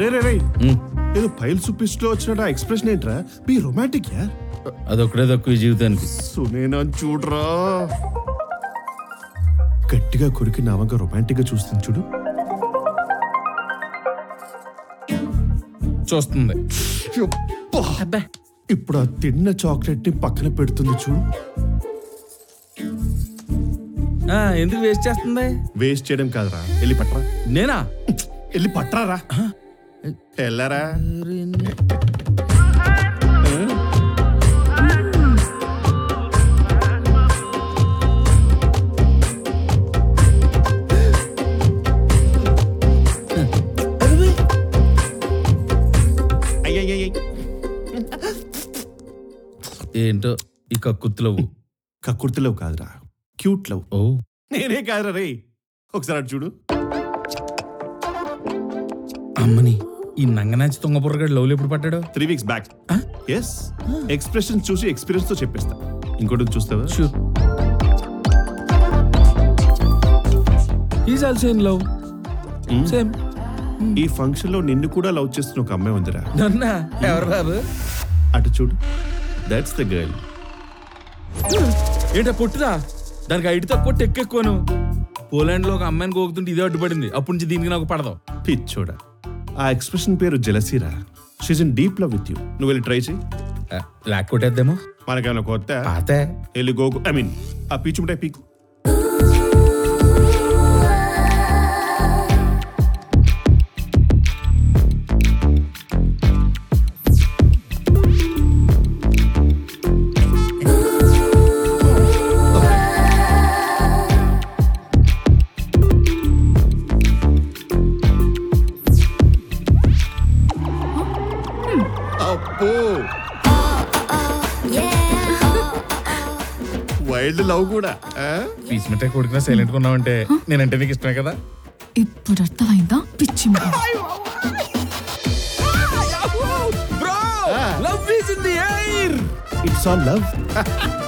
రే రే రే ఏదో ఫైల్ సూపిస్ట్ లో వచ్చిన ఎక్స్ప్రెషన్ ఏంట్రా? B romantic yeah. అదొక్కడే తక్కువ జీవితానికి. సునేనా చూడరా, గట్టిగా కొరికి నావంగా రొమాంటిక్ గా చూస్తుంది చూడు. చూస్తుంది. అబ్బా, ఇప్పుడు ఆ తిన్న చాక్లెట్ ని పక్కన పెడుతుంది చూడు. ఎందుకు వేస్ట్ చేస్తుంది? వేస్ట్ చేయడం కాదురా, వెళ్ళి పట్టరా. నేనా? వెళ్ళి పట్టరా. వెళ్ళరా. ఏంటో ఈ కక్కుర్తిలవు. కక్కుర్తిలవ్ కాదురా, క్యూట్ లవ్. ఓ నేనే కాదురా రే, ఒకసారి అటు చూడు. అమ్మని, ఈ నంగనాచి తుంగపుర్రగాడు లవ్లు ఎప్పుడు పట్టాడు? 3 weeks బ్యాక్. ఎస్, ఎక్స్ప్రెషన్ చూసి ఎక్స్పీరియన్స్ తో చెప్పేస్తా. ఇంకోటి చూస్తావా? Sure. Is also in love. Same. ఈ ఫంక్షన్ లో నిన్ను కూడా లవ్ చేస్తున్న ఒక అమ్మాయి ఉందిరా. నన్నా? ఎవరు బాబు? అటు చూడు, దట్స్ ద గర్ల్. ఏంటా పొట్టుదా? దానికి ఐడి తక్కువ టెక్ ఎక్కువను. పోలాండ్ లో ఒక అమ్మాయిని గోకుతుంటే ఇదే అడ్డుపడింది. అప్పటి నుంచి దీనికి నాకు పడదాం. పిచ్చోడా, ఆ ఎక్స్ప్రెషన్ పేరు జెలసీరా. She's in deep love with you. నువ్వు వెళ్ళి ట్రై చేయి. లాక్ కొట్టేద్దేమో. మనకేమైనా కొత్త? పాతే. వెళ్ళి గోకు, ఐ మీన్ ఆ పీచు ఉంటాయి పీకు. వైల్డ్ లవ్ కూడా. పీస్ మిఠాయి కొడుకున్నా సైలెంట్ గా ఉన్నావంటే నేనంటే నీకు ఇష్టమే కదా. ఇప్పుడు అర్థమైందా పిచ్చి? Bro, love is in the air. It's all love.